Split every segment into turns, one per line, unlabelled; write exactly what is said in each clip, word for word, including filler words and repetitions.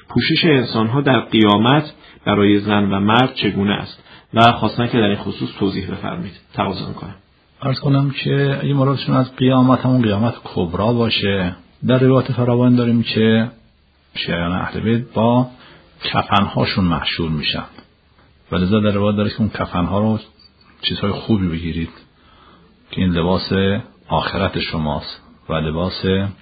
پوشش انسان‌ها در قیامت برای زن و مرد چگونه است و خواستن که در این خصوص توضیح بفرمایید. تقاضا می‌کنم.
عرض کنم که اگه مرادشون از قیامت همون قیامت کبرا باشه، در روایت فراوان داریم که شیعیان اهل بیت با کفن‌هاشون محشور میشن و لذا در روایت داره که اون کفن‌ها رو چیزهای خوبی بگیرید که این لباس آخرت شماست و لباس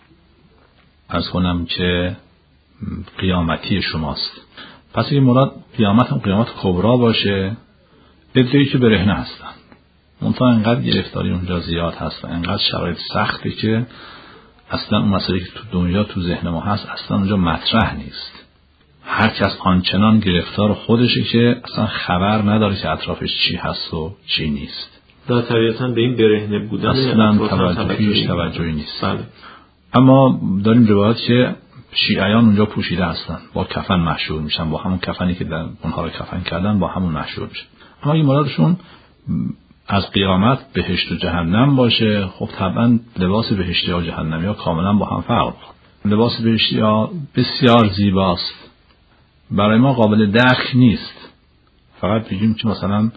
عرض کنم که قیامتی شماست. پس اگه مراد قیامت هم قیامت کبرا باشه، عده‌ای که برهنه هستن، منتها انقدر گرفتاری اونجا زیاد هست، انقدر شرایط سخته که اصلا اون مسئله که تو دنیا تو ذهن ما هست اصلا اونجا مطرح نیست. هر کس آنچنان گرفتار خودشه که اصلا خبر نداره که اطرافش چی هست و چی نیست.
در طبیعتاً به این برهنه بودن
اصلا توجهی توجهی نیست.
بله.
اما داریم روایات که شیعیان اونجا پوشیده هستن، با کفن محشور میشن، با همون کفنی که در اونها رو کفن کردن با همون محشور میشن. اما این مرادشون از قیامت بهشت و جهنم باشه، خب طبعا لباس بهشتی ها و جهنمی ها کاملا با هم فرق میکنه. لباس بهشتی ها بسیار زیباست، برای ما قابل درک نیست. فقط بگیم که مثلا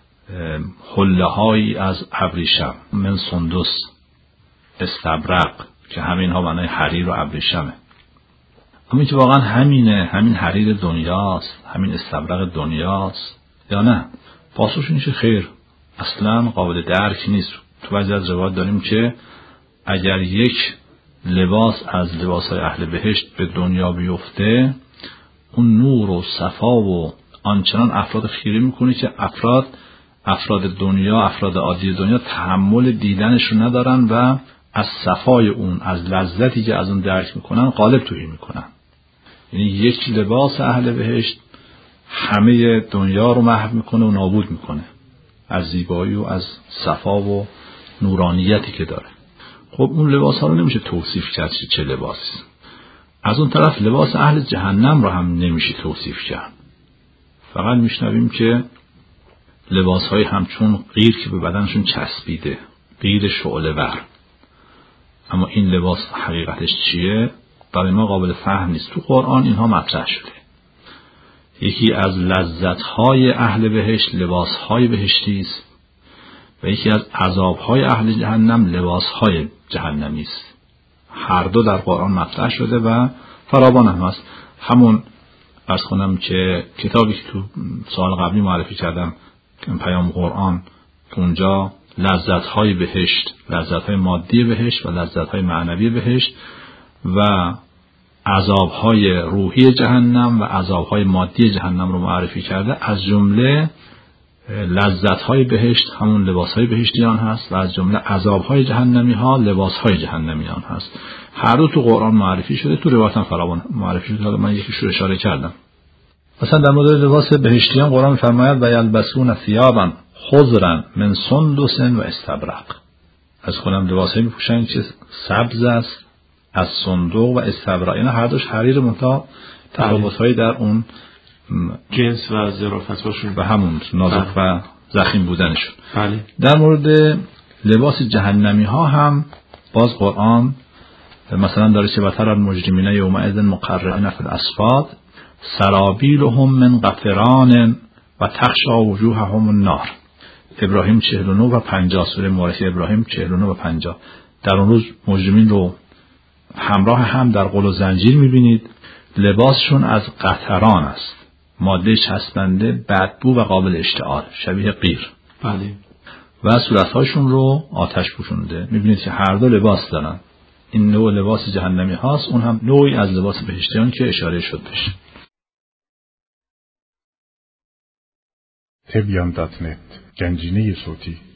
حله هایی از ابریشم، من سندس، استبرق، که همین ها معنای حریر و ابریشمه. اما که واقعا همینه، همین حریر دنیاست، همین استبرق دنیاست یا نه؟ پاسخش اینه که خیر، اصلا قابل درک نیست. تو بعضی از روایات داریم که اگر یک لباس از لباسهای اهل بهشت به دنیا بیفته، اون نور و صفا و آنچنان افراد خیره میکنه که افراد افراد دنیا، افراد عادی دنیا تحمل دیدنشو ندارن و از صفای اون، از لذتی که از اون درک میکنن قالب توهی میکنن. یعنی یک لباس اهل بهشت همه دنیا رو محو میکنه و نابود میکنه از زیبایی و از صفا و نورانیتی که داره. خب اون لباس ها رو نمیشه توصیف کرد چه لباسی. از اون طرف لباس اهل جهنم رو هم نمیشه توصیف کرد. فقط میشنویم که لباس های همچون قیر که به بدنشون چسبیده، قیر شعله ور. اما این لباس حقیقتش چیه؟ برای ما قابل فهم نیست. تو قرآن اینها مطرح شده. یکی از لذت‌های اهل بهشت لباس‌های بهشتی است و یکی از عذاب‌های اهل جهنم لباس‌های جهنمی است. هر دو در قرآن مطرح شده و فراوان هم هست. همون عرض کنم که کتابی که تو سال قبلی معرفی کردم، پیام قرآن، که اونجا لذت‌های بهشت، لذت‌های مادی بهشت و لذت‌های معنوی بهشت و عذاب‌های روحی جهنم و عذاب‌های مادی جهنم رو معرفی کرده. از جمله لذت‌های بهشت همون لباس‌های بهشتیان هست و از جمله عذاب‌های جهنمی ها لباس‌های جهنمیان هست. هر دو تو قرآن معرفی شده، تو روایت هم فراوان معرفی شده. من یکیش رو اشاره کردم. مثلا در مورد لباس بهشتیان قرآن فرماید و یلبسون ثیابا خضرا من سندس و استبرق. از کنم لباسایی میپوشن که سبز است از صندوق و استبرق، اینا هر دوش حریر، منتها تفاوت‌هایی در اون
جنس و ظرافت باشون
و همون نازک و ضخیم بودنشون.
بله.
در مورد لباس جهنمی ها هم باز قرآن مثلا داره که بطر المجرمین یومئذ مقرنین فی الاصفاد سرابیلهم من قطران و تخشی وجوههم النار. ابراهیم چهل و نه و پنجاه، سوره مبارکه ابراهیم چهل و نه و پنجاه. در اون روز مجرمین رو همراه هم در قل و زنجیر میبینید. لباسشون از قطران است، ماده چسبنده، بدبو و قابل اشتعال، شبیه قیر.
بله.
و صورتهاشون رو آتش پوشونده. میبینید که هر دو لباس دارن. این نوع لباس جهنمی هاست، اون هم نوعی از لباس بهشتیان که اشاره شد بشه.
تبیان دات نت، گنجینه صوتی.